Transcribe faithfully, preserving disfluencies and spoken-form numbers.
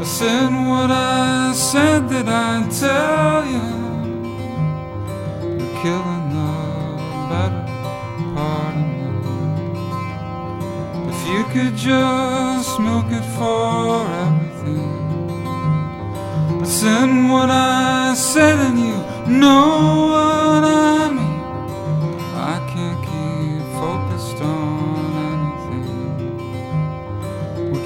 I said what I said that I'd tell you. You're killing the better part of me. If you could just milk it for everything. I said what I said and you know